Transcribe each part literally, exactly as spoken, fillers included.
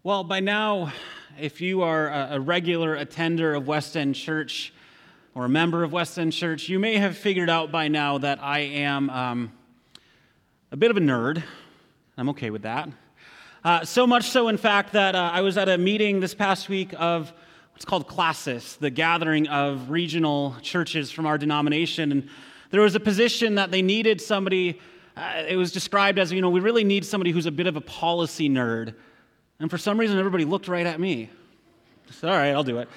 Well, by now, if you are a regular attender of West End Church or a member of West End Church, you may have figured out by now that I am um, a bit of a nerd. I'm okay with that. Uh, so much so, in fact, that uh, I was at a meeting this past week of what's called Classis, the gathering of regional churches from our denomination. And there was a position that they needed somebody, uh, it was described as, you know, we really need somebody who's a bit of a policy nerd. And for some reason, everybody looked right at me. I said, all right, I'll do it.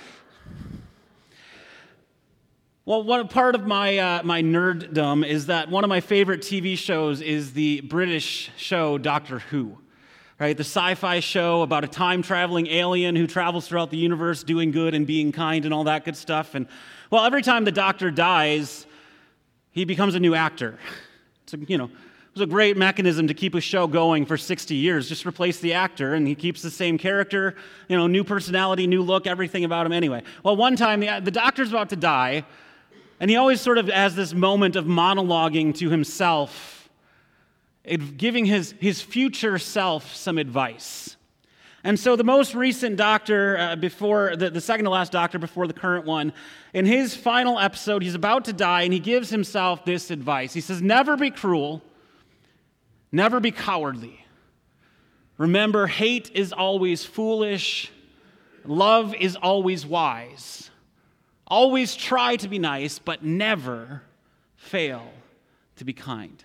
Well, one part of my uh, my nerddom is that one of my favorite T V shows is the British show Doctor Who, right? The sci-fi show about a time-traveling alien who travels throughout the universe doing good and being kind and all that good stuff. And, well, every time the Doctor dies, he becomes a new actor. It's a, you know, it was a great mechanism to keep a show going for sixty years. Just replace the actor, and he keeps the same character, you know, new personality, new look, everything about him anyway. Well, one time, the, the doctor's about to die, and he always sort of has this moment of monologuing to himself, giving his, his future self some advice. And so the most recent doctor, uh, before the, the second to last doctor before the current one, in his final episode, he's about to die, and he gives himself this advice. He says, never be cruel. Never be cowardly. Remember, hate is always foolish. Love is always wise. Always try to be nice, but never fail to be kind.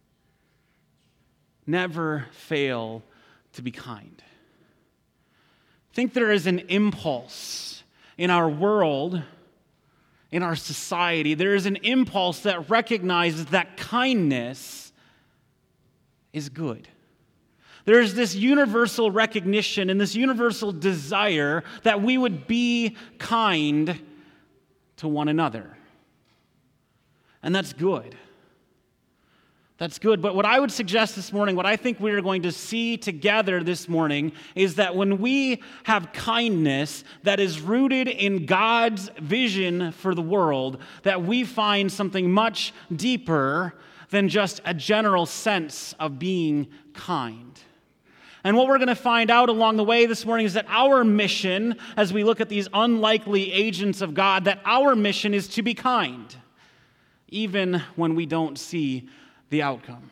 Never fail to be kind. I think there is an impulse in our world, in our society, there is an impulse that recognizes that kindness is good. There's this universal recognition and this universal desire that we would be kind to one another. And that's good. That's good. But what I would suggest this morning, what I think we are going to see together this morning, is that when we have kindness that is rooted in God's vision for the world, that we find something much deeper than just a general sense of being kind. And what we're going to find out along the way this morning is that our mission, as we look at these unlikely agents of God, that our mission is to be kind, even when we don't see the outcome.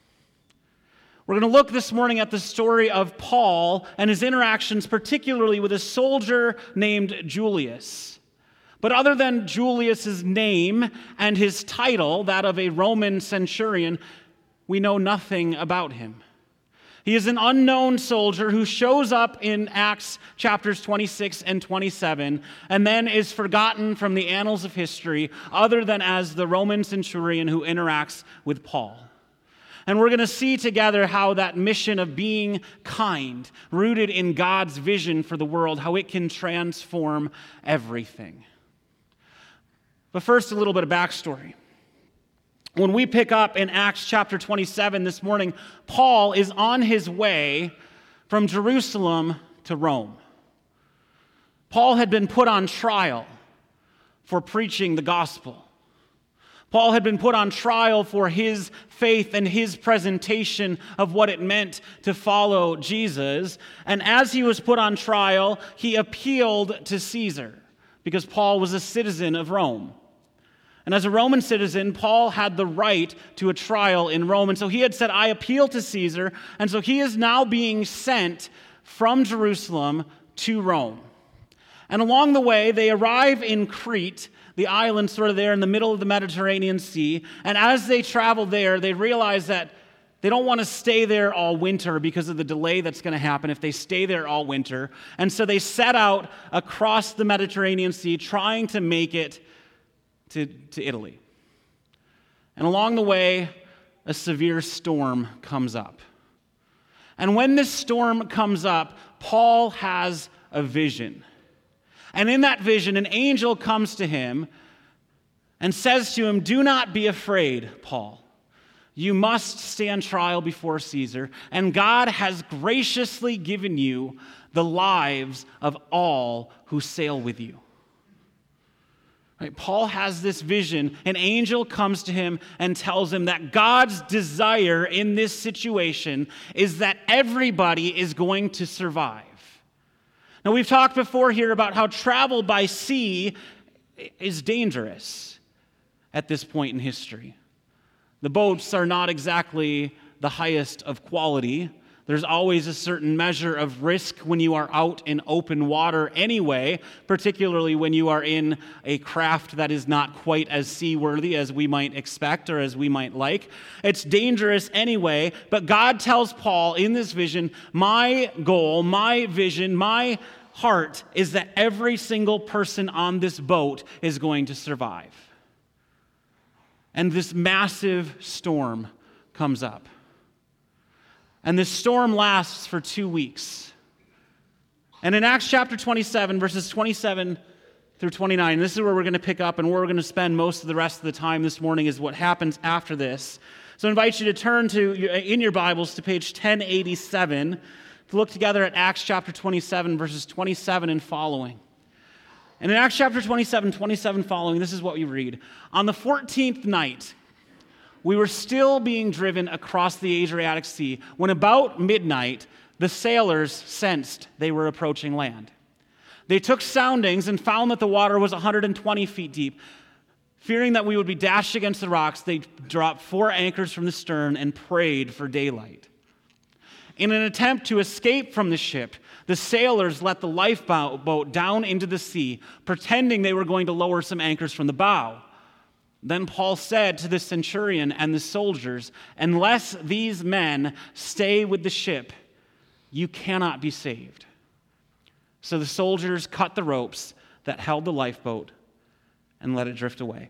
We're going to look this morning at the story of Paul and his interactions, particularly with a soldier named Julius. But other than Julius's name and his title, that of a Roman centurion, we know nothing about him. He is an unknown soldier who shows up in Acts chapters twenty-six and twenty-seven and then is forgotten from the annals of history other than as the Roman centurion who interacts with Paul. And we're going to see together how that mission of being kind, rooted in God's vision for the world, how it can transform everything. But first, a little bit of backstory. When we pick up in Acts chapter twenty-seven this morning, Paul is on his way from Jerusalem to Rome. Paul had been put on trial for preaching the gospel. Paul had been put on trial for his faith and his presentation of what it meant to follow Jesus. And as he was put on trial, he appealed to Caesar because Paul was a citizen of Rome. And as a Roman citizen, Paul had the right to a trial in Rome. And so he had said, I appeal to Caesar. And so he is now being sent from Jerusalem to Rome. And along the way, they arrive in Crete, the island sort of there in the middle of the Mediterranean Sea. And as they travel there, they realize that they don't want to stay there all winter because of the delay that's going to happen if they stay there all winter. And so they set out across the Mediterranean Sea trying to make it To, to Italy. And along the way, a severe storm comes up. And when this storm comes up, Paul has a vision. And in that vision, an angel comes to him and says to him, do not be afraid, Paul. You must stand trial before Caesar, and God has graciously given you the lives of all who sail with you. Right? Paul has this vision. An angel comes to him and tells him that God's desire in this situation is that everybody is going to survive. Now, we've talked before here about how travel by sea is dangerous at this point in history. The boats are not exactly the highest of quality. There's always a certain measure of risk when you are out in open water anyway, particularly when you are in a craft that is not quite as seaworthy as we might expect or as we might like. It's dangerous anyway, but God tells Paul in this vision, my goal, my vision, my heart is that every single person on this boat is going to survive. And this massive storm comes up. And this storm lasts for two weeks. And in Acts chapter twenty-seven, verses twenty-seven through twenty-nine, this is where we're going to pick up and where we're going to spend most of the rest of the time this morning is what happens after this. So I invite you to turn to in your Bibles to page ten eighty-seven to look together at Acts chapter twenty-seven, verses twenty-seven and following. And in Acts chapter twenty-seven, twenty-seven following, this is what we read. On the fourteenth night, we were still being driven across the Adriatic Sea when about midnight, the sailors sensed they were approaching land. They took soundings and found that the water was one hundred twenty feet deep. Fearing that we would be dashed against the rocks, they dropped four anchors from the stern and prayed for daylight. In an attempt to escape from the ship, the sailors let the lifeboat down into the sea, pretending they were going to lower some anchors from the bow. Then Paul said to the centurion and the soldiers, unless these men stay with the ship, you cannot be saved. So the soldiers cut the ropes that held the lifeboat and let it drift away.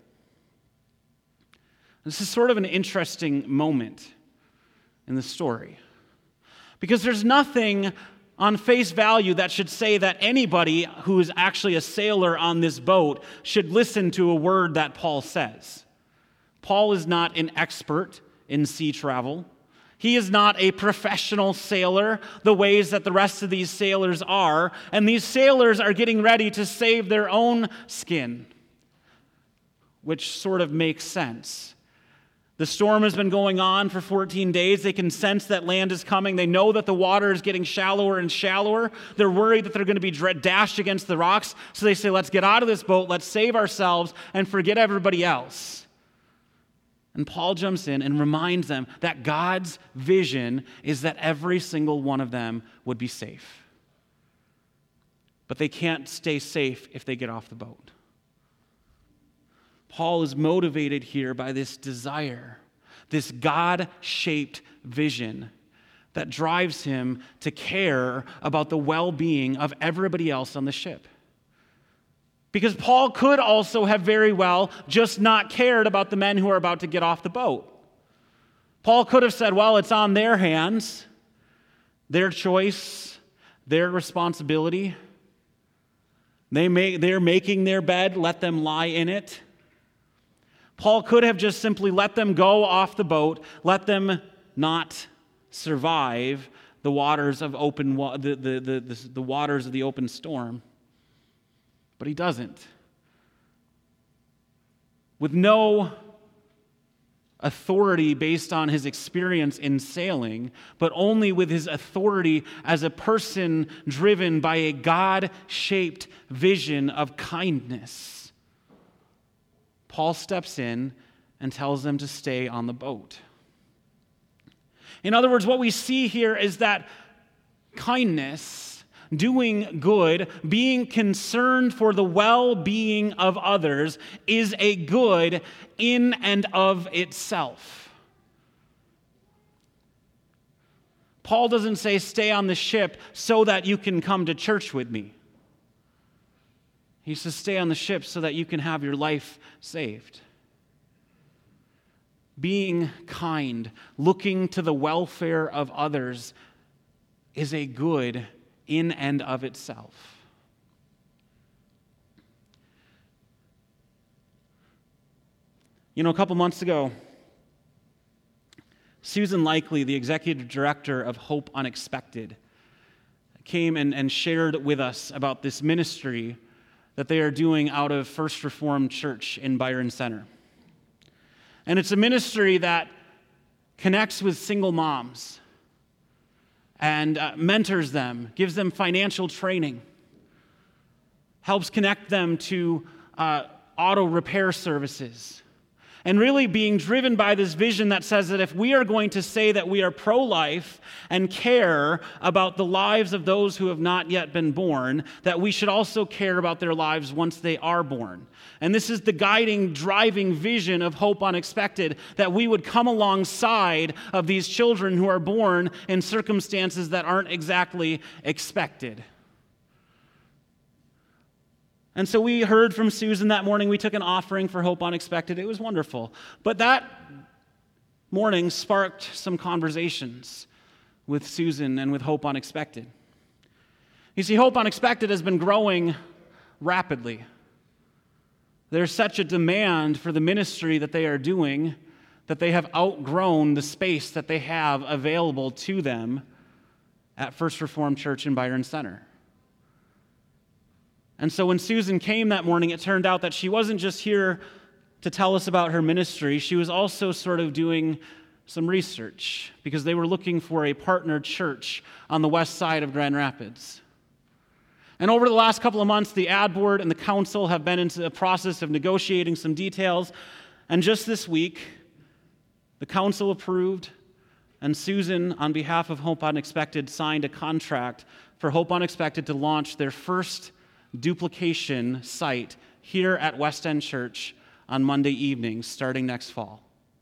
This is sort of an interesting moment in the story, because there's nothing on face value that should say that anybody who is actually a sailor on this boat should listen to a word that Paul says. Paul is not an expert in sea travel. He is not a professional sailor the ways that the rest of these sailors are, and these sailors are getting ready to save their own skin, which sort of makes sense. The storm has been going on for fourteen days. They can sense that land is coming. They know that the water is getting shallower and shallower. They're worried that they're going to be dashed against the rocks. So they say, let's get out of this boat, let's save ourselves, and forget everybody else. And Paul jumps in and reminds them that God's vision is that every single one of them would be safe. But they can't stay safe if they get off the boat. Paul is motivated here by this desire, this God-shaped vision that drives him to care about the well-being of everybody else on the ship. Because Paul could also have very well just not cared about the men who are about to get off the boat. Paul could have said, well, it's on their hands, their choice, their responsibility. They make, they're making their bed, let them lie in it. Paul could have just simply let them go off the boat, let them not survive the waters of open wa- the, the, the, the, the waters of the open storm. But he doesn't. With no authority based on his experience in sailing, but only with his authority as a person driven by a God-shaped vision of kindness, Paul steps in and tells them to stay on the boat. In other words, what we see here is that kindness, doing good, being concerned for the well-being of others is a good in and of itself. Paul doesn't say, stay on the ship so that you can come to church with me. He says, stay on the ship so that you can have your life saved. Being kind, looking to the welfare of others is a good in and of itself. You know, a couple months ago, Susan Likely, the executive director of Hope Unexpected, came and, and shared with us about this ministry that they are doing out of First Reformed Church in Byron Center. And it's a ministry that connects with single moms and uh, mentors them, gives them financial training, helps connect them to uh, auto repair services. And really being driven by this vision that says that if we are going to say that we are pro-life and care about the lives of those who have not yet been born, that we should also care about their lives once they are born. And this is the guiding, driving vision of Hope Unexpected, that we would come alongside of these children who are born in circumstances that aren't exactly expected. And so we heard from Susan that morning. We took an offering for Hope Unexpected. It was wonderful. But that morning sparked some conversations with Susan and with Hope Unexpected. You see, Hope Unexpected has been growing rapidly. There's such a demand for the ministry that they are doing that they have outgrown the space that they have available to them at First Reformed Church in Byron Center. And so when Susan came that morning, it turned out that she wasn't just here to tell us about her ministry. She was also sort of doing some research because they were looking for a partner church on the west side of Grand Rapids. And over the last couple of months, the ad board and the council have been into the process of negotiating some details. And just this week, the council approved, and Susan, on behalf of Hope Unexpected, signed a contract for Hope Unexpected to launch their first duplication site here at West End Church on Monday evenings starting next fall.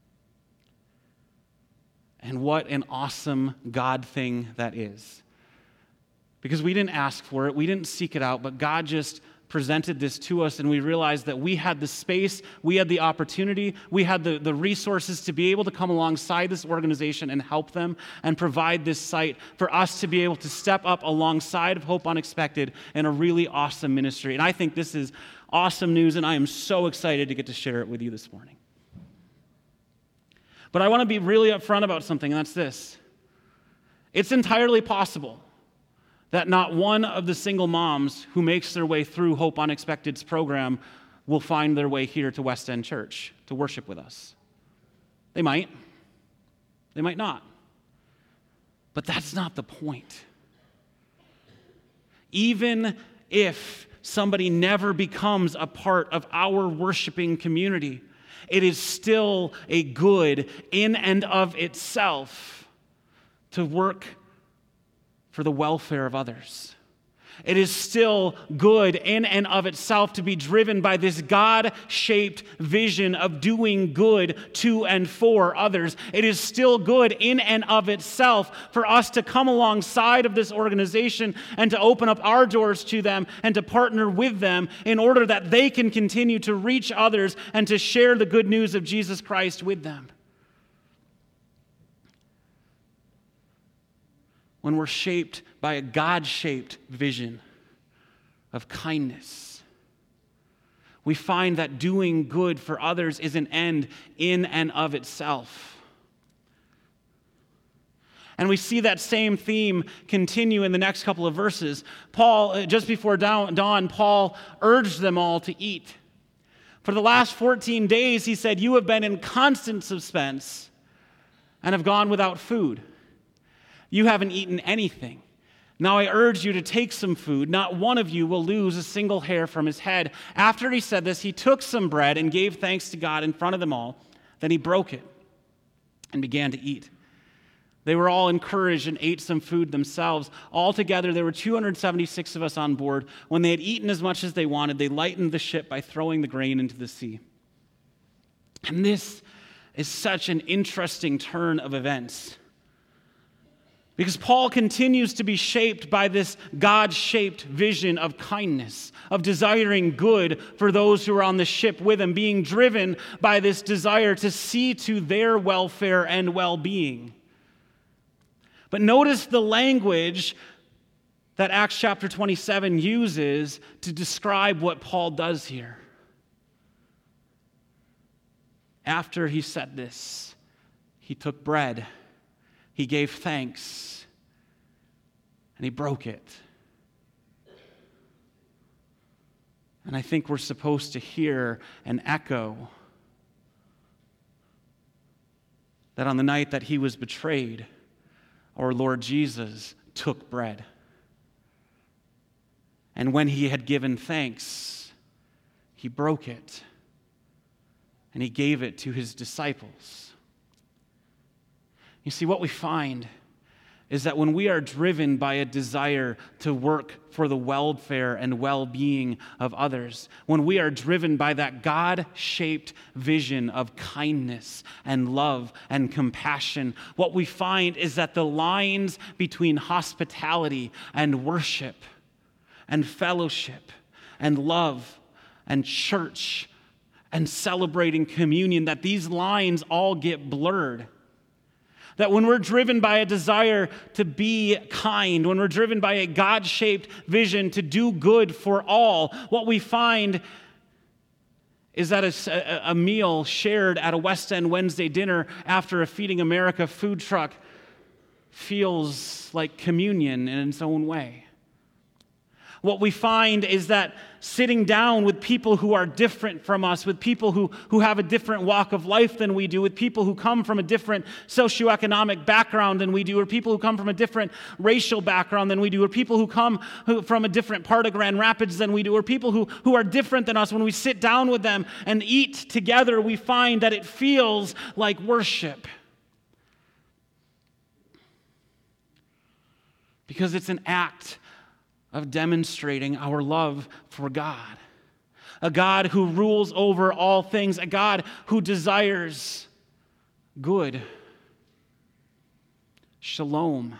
And what an awesome God thing that is. Because we didn't ask for it, we didn't seek it out, but God just presented this to us, and we realized that we had the space, we had the opportunity, we had the, the resources to be able to come alongside this organization and help them and provide this site for us to be able to step up alongside of Hope Unexpected in a really awesome ministry. And I think this is awesome news, and I am so excited to get to share it with you this morning. But I want to be really upfront about something, and that's this. It's entirely possible that not one of the single moms who makes their way through Hope Unexpected's program will find their way here to West End Church to worship with us. They might. They might not. But that's not the point. Even if somebody never becomes a part of our worshiping community, it is still a good in and of itself to work for the welfare of others. It is still good in and of itself to be driven by this God-shaped vision of doing good to and for others. It is still good in and of itself for us to come alongside of this organization and to open up our doors to them and to partner with them in order that they can continue to reach others and to share the good news of Jesus Christ with them. When we're shaped by a God-shaped vision of kindness, we find that doing good for others is an end in and of itself. And we see that same theme continue in the next couple of verses. Paul, just before dawn, Paul urged them all to eat. For the last fourteen days, he said, you have been in constant suspense and have gone without food. You haven't eaten anything. Now I urge you to take some food. Not one of you will lose a single hair from his head. After he said this, he took some bread and gave thanks to God in front of them all. Then he broke it and began to eat. They were all encouraged and ate some food themselves. Altogether, there were two hundred seventy-six of us on board. When they had eaten as much as they wanted, they lightened the ship by throwing the grain into the sea. And this is such an interesting turn of events. Because Paul continues to be shaped by this God-shaped vision of kindness, of desiring good for those who are on the ship with him, being driven by this desire to see to their welfare and well-being. But notice the language that Acts chapter twenty-seven uses to describe what Paul does here. After he said this, he took bread. He gave thanks, and he broke it. And I think we're supposed to hear an echo that on the night that he was betrayed, our Lord Jesus took bread. And when he had given thanks, he broke it, and he gave it to his disciples. You see, what we find is that when we are driven by a desire to work for the welfare and well-being of others, when we are driven by that God-shaped vision of kindness and love and compassion, what we find is that the lines between hospitality and worship and fellowship and love and church and celebrating communion, that these lines all get blurred. That when we're driven by a desire to be kind, when we're driven by a God-shaped vision to do good for all, what we find is that a, a meal shared at a West End Wednesday dinner after a Feeding America food truck feels like communion in its own way. What we find is that sitting down with people who are different from us, with people who, who have a different walk of life than we do, with people who come from a different socioeconomic background than we do, or people who come from a different racial background than we do, or people who come who, from a different part of Grand Rapids than we do, or people who, who are different than us, when we sit down with them and eat together, we find that it feels like worship. Because it's an act of demonstrating our love for God. A God who rules over all things, a God who desires good, shalom,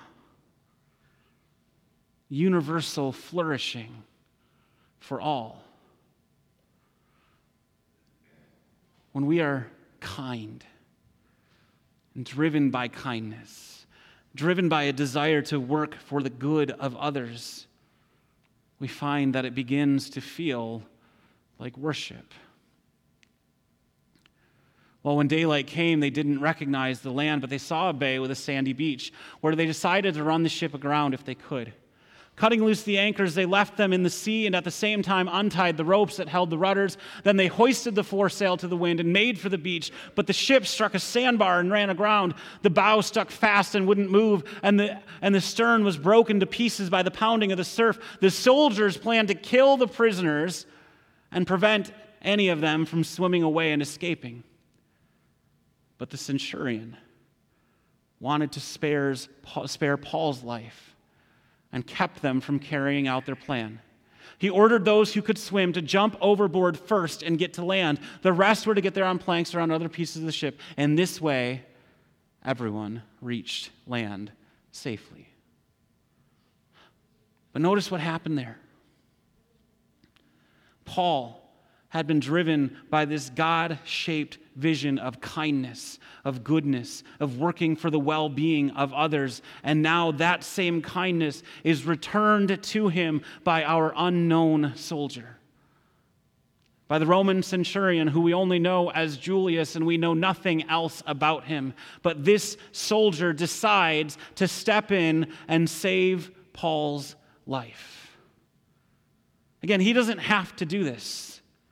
universal flourishing for all. When we are kind and driven by kindness, driven by a desire to work for the good of others, we find that it begins to feel like worship. Well, when daylight came, they didn't recognize the land, but they saw a bay with a sandy beach, where they decided to run the ship aground if they could. Cutting loose the anchors, they left them in the sea and at the same time untied the ropes that held the rudders. Then they hoisted the foresail to the wind and made for the beach. But the ship struck a sandbar and ran aground. The bow stuck fast and wouldn't move, and the, and the stern was broken to pieces by the pounding of the surf. The soldiers planned to kill the prisoners and prevent any of them from swimming away and escaping. But the centurion wanted to spares, spare Paul's life and kept them from carrying out their plan. He ordered those who could swim to jump overboard first and get to land. The rest were to get there on planks or on other pieces of the ship. And this way, everyone reached land safely. But notice what happened there. Paul had been driven by this God-shaped vision of kindness, of goodness, of working for the well-being of others. And now that same kindness is returned to him by our unknown soldier, by the Roman centurion who we only know as Julius, and we know nothing else about him. But this soldier decides to step in and save Paul's life. Again, he doesn't have to do this.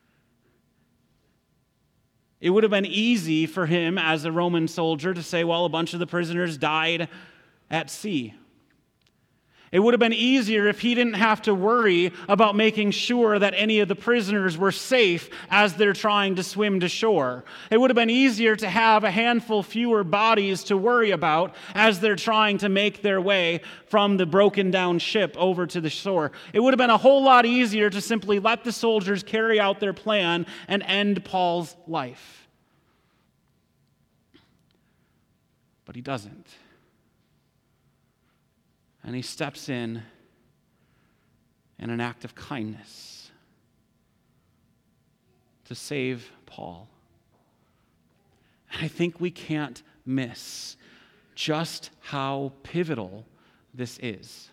It would have been easy for him as a Roman soldier to say, well, a bunch of the prisoners died at sea. It would have been easier if he didn't have to worry about making sure that any of the prisoners were safe as they're trying to swim to shore. It would have been easier to have a handful fewer bodies to worry about as they're trying to make their way from the broken down ship over to the shore. It would have been a whole lot easier to simply let the soldiers carry out their plan and end Paul's life. But he doesn't. And he steps in in an act of kindness to save Paul. And I think we can't miss just how pivotal this is.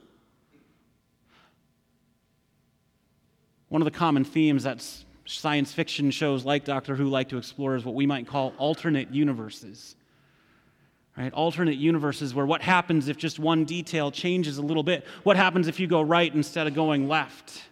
One of the common themes that science fiction shows like Doctor Who like to explore is what we might call alternate universes. Right? Alternate universes where what happens if just one detail changes a little bit? What happens if you go right instead of going left?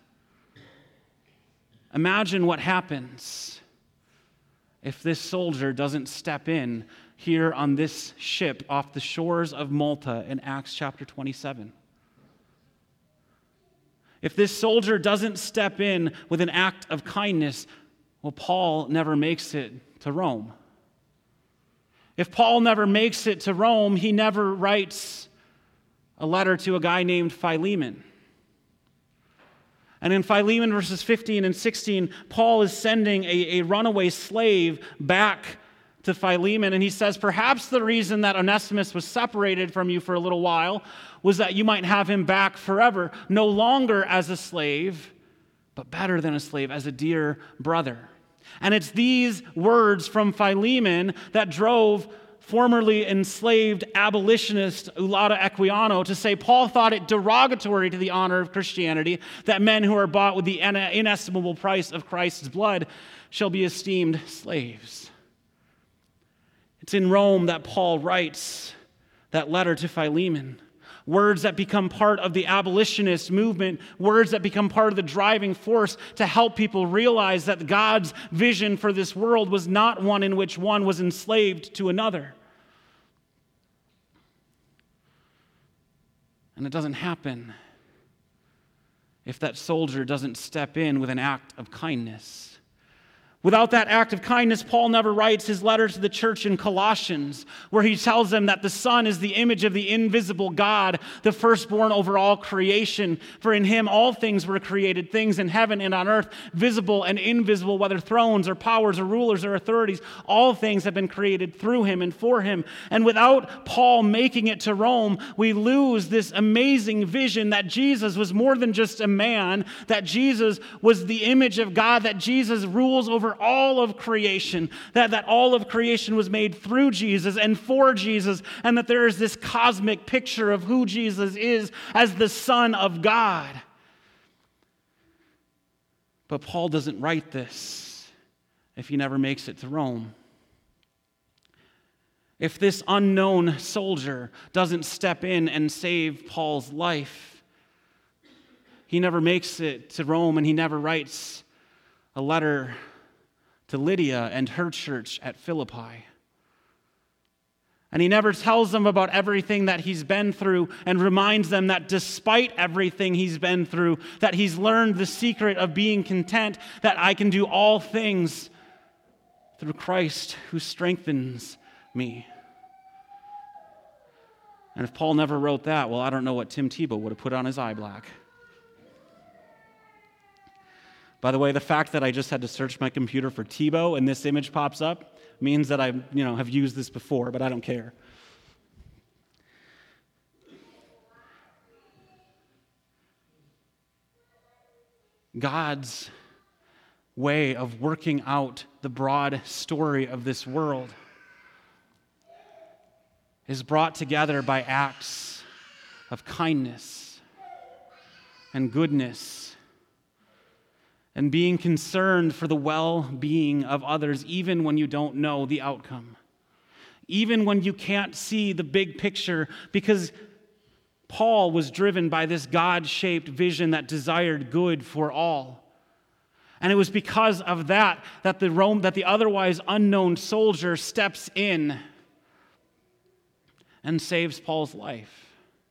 Imagine what happens if this soldier doesn't step in here on this ship off the shores of Malta in Acts chapter twenty-seven. If this soldier doesn't step in with an act of kindness, well, Paul never makes it to Rome. If Paul never makes it to Rome, he never writes a letter to a guy named Philemon. And in Philemon verses fifteen and sixteen, Paul is sending a, a runaway slave back to Philemon, and he says, perhaps the reason that Onesimus was separated from you for a little while was that you might have him back forever, no longer as a slave, but better than a slave, as a dear brother. And it's these words from Philemon that drove formerly enslaved abolitionist Ulata Equiano to say Paul thought it derogatory to the honor of Christianity that men who are bought with the inestimable price of Christ's blood shall be esteemed slaves. It's in Rome that Paul writes that letter to Philemon. Words that become part of the abolitionist movement, words that become part of the driving force to help people realize that God's vision for this world was not one in which one was enslaved to another. And it doesn't happen if that soldier doesn't step in with an act of kindness. Without that act of kindness, Paul never writes his letter to the church in Colossians, where he tells them that the Son is the image of the invisible God, the firstborn over all creation. For in him all things were created, things in heaven and on earth, visible and invisible, whether thrones or powers or rulers or authorities. All things have been created through him and for him. And without Paul making it to Rome, we lose this amazing vision that Jesus was more than just a man, that Jesus was the image of God, that Jesus rules over all of creation, that, that all of creation was made through Jesus and for Jesus, and that there is this cosmic picture of who Jesus is as the Son of God. But Paul doesn't write this if he never makes it to Rome. If this unknown soldier doesn't step in and save Paul's life, he never makes it to Rome, and he never writes a letter to Lydia and her church at Philippi. And he never tells them about everything that he's been through and reminds them that despite everything he's been through, that he's learned the secret of being content, that I can do all things through Christ who strengthens me. And if Paul never wrote that, well, I don't know what Tim Tebow would have put on his eye black. By the way, the fact that I just had to search my computer for Tebow and this image pops up means that I, you know, have used this before, but I don't care. God's way of working out the broad story of this world is brought together by acts of kindness and goodness and being concerned for the well-being of others, even when you don't know the outcome. Even when you can't see the big picture, because Paul was driven by this God-shaped vision that desired good for all. And it was because of that that the Rome, that the otherwise unknown soldier steps in and saves Paul's life.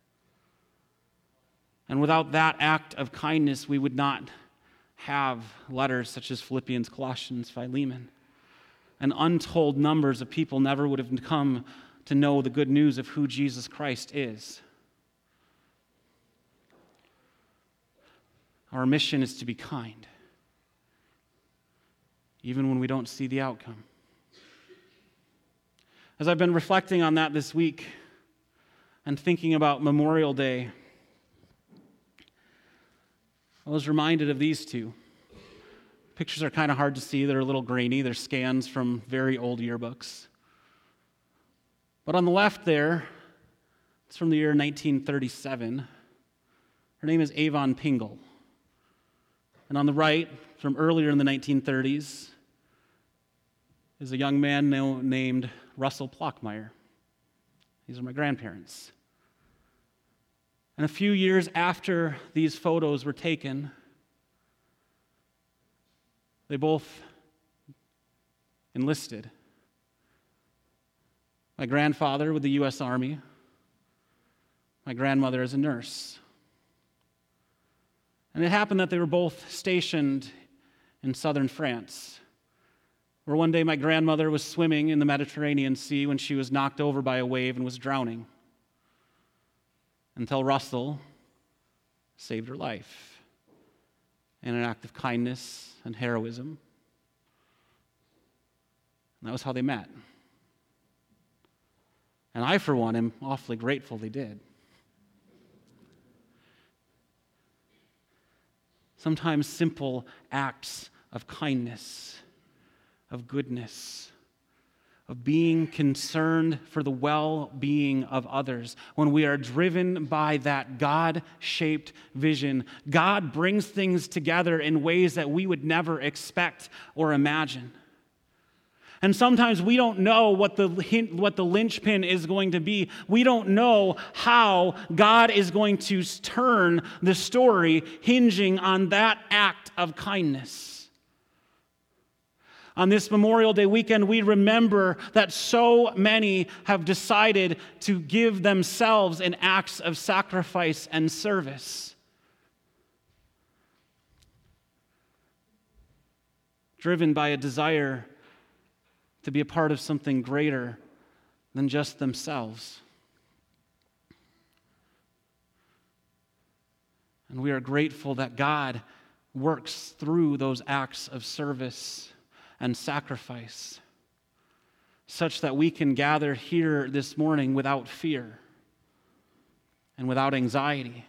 And without that act of kindness, we would not have letters such as Philippians, Colossians, Philemon. And untold numbers of people never would have come to know the good news of who Jesus Christ is. Our mission is to be kind, even when we don't see the outcome. As I've been reflecting on that this week and thinking about Memorial Day, I was reminded of these two. Pictures are kind of hard to see. They're a little grainy. They're scans from very old yearbooks. But on the left there, it's from the year nineteen thirty-seven. Her name is Avon Pingle. And on the right, from earlier in the nineteen thirties, is a young man named Russell Plockmeyer. These are my grandparents. And a few years after these photos were taken, they both enlisted. My grandfather with the U S Army, my grandmother as a nurse. And it happened that they were both stationed in southern France, where one day my grandmother was swimming in the Mediterranean Sea when she was knocked over by a wave and was drowning, until Russell saved her life in an act of kindness and heroism. And that was how they met. And I, for one, am awfully grateful they did. Sometimes simple acts of kindness, of goodness, of being concerned for the well-being of others. When we are driven by that God-shaped vision, God brings things together in ways that we would never expect or imagine. And sometimes we don't know what the what the linchpin is going to be. We don't know how God is going to turn the story hinging on that act of kindness. On this Memorial Day weekend, we remember that so many have decided to give themselves in acts of sacrifice and service. Driven by a desire to be a part of something greater than just themselves. And we are grateful that God works through those acts of service and sacrifice, such that we can gather here this morning without fear and without anxiety.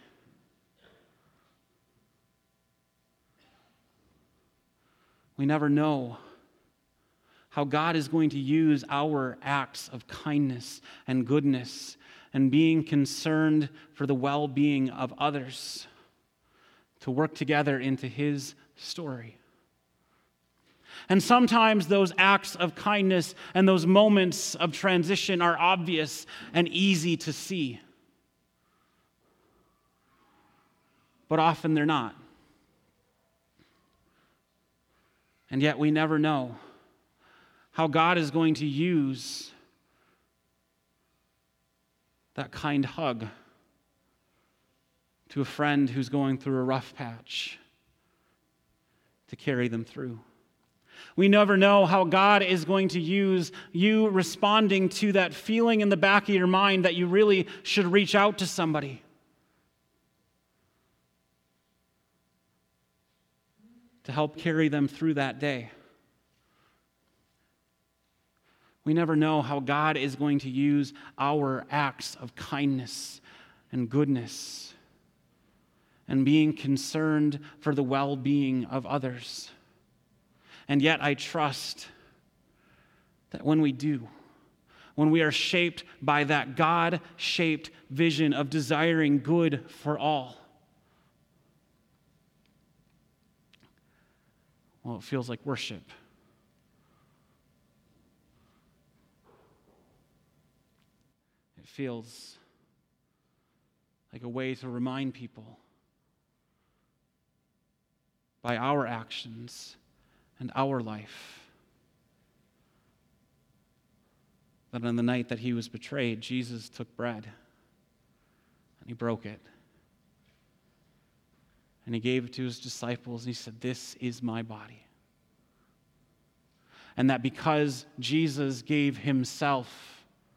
We never know how God is going to use our acts of kindness and goodness and being concerned for the well-being of others to work together into His story. And sometimes those acts of kindness and those moments of transition are obvious and easy to see. But often they're not. And yet we never know how God is going to use that kind hug to a friend who's going through a rough patch to carry them through. We never know how God is going to use you responding to that feeling in the back of your mind that you really should reach out to somebody. To help carry them through that day. We never know how God is going to use our acts of kindness and goodness and being concerned for the well-being of others. And yet I trust that when we do, when we are shaped by that God-shaped vision of desiring good for all, well, it feels like worship. It feels like a way to remind people by our actions and our life that on the night that He was betrayed, Jesus took bread and He broke it. And He gave it to His disciples and He said, "This is my body." And that because Jesus gave Himself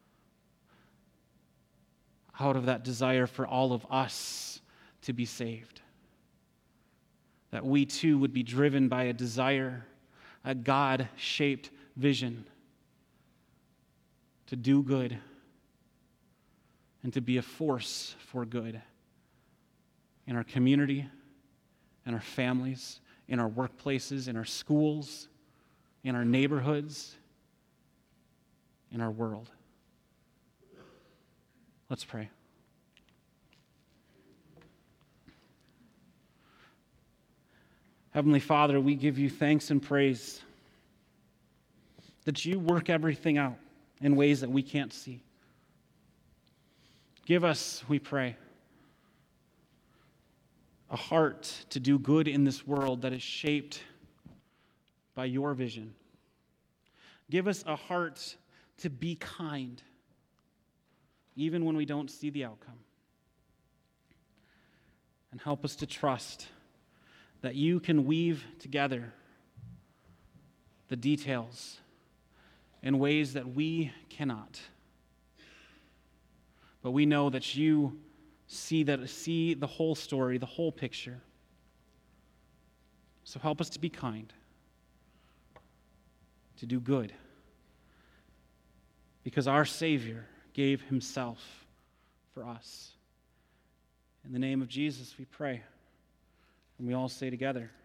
out of that desire for all of us to be saved, that we too would be driven by a desire, a God-shaped vision to do good and to be a force for good in our community, in our families, in our workplaces, in our schools, in our neighborhoods, in our world. Let's pray. Heavenly Father, we give You thanks and praise that You work everything out in ways that we can't see. Give us, we pray, a heart to do good in this world that is shaped by Your vision. Give us a heart to be kind, even when we don't see the outcome. And help us to trust that you can weave together the details in ways that we cannot. But we know that you see that see the whole story, the whole picture. So help us to be kind, to do good, because our Savior gave himself for us. In the name of Jesus, we pray. And we all say together,